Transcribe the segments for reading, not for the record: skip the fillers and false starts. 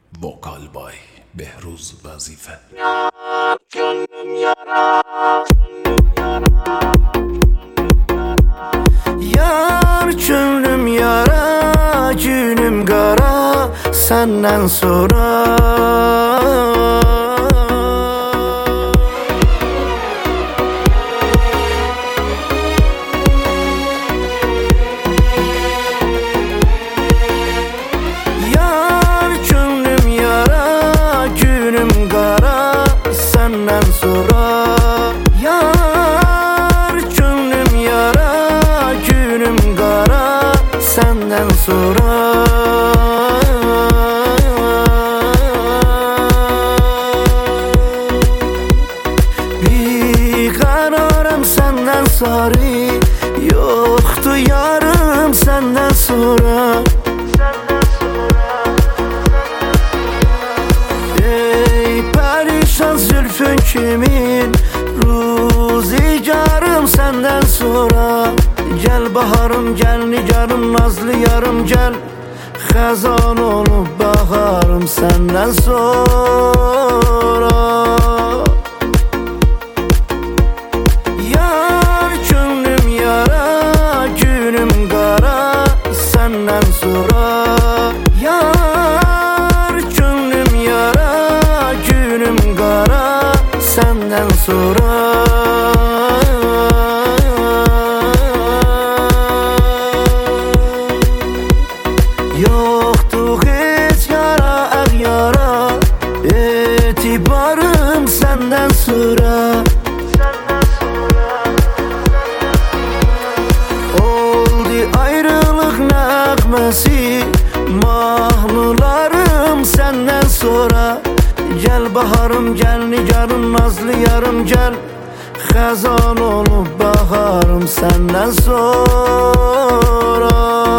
Vokal Bay Behruz Vazife. Yar gönlüm yara, gönlüm yara. Yar gönlüm yara, günüm qara senden sonra. Yar gönlüm yara, günüm qara senden sonra. Yar gönlüm yara, günüm qara senden sonra. Bir kararım senden sarı, yoktu yarım senden sonra. Ey perişan zülfün kimin, ruzigarım senden sonra. Gel baharım, gel nigarım, nazlı yarım gel, xəzan olup baharım senden sonra. Yar gönlüm yara, günüm qara senden sonra. Yar gönlüm yara, günüm qara senden sonra. Yoktu hiç yara yara, etibarım senden sonra. Oldu ayrılık nəğməsi, mahnılarım senden sonra. Gel baharım, gel nigarım, nazlı yarım gel, xəzan olup baharım senden sonra.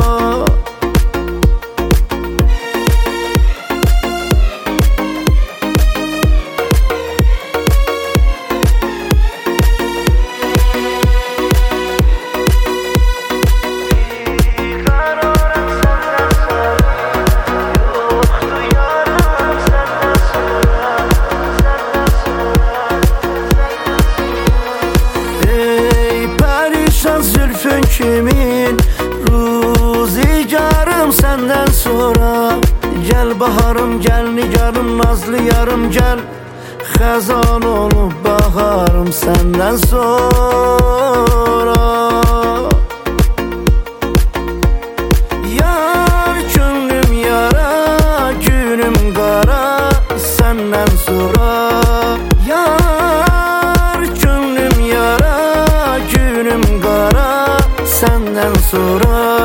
Zülfün kimin, ruzigarım senden sonra. Gel baharım, gel nigarım, nazlı yarım gel, xəzan olup baharım senden sonra. Yar gönlüm yara, günüm qara senden sonra. Yar gönlüm yara, günüm qara senden sonra.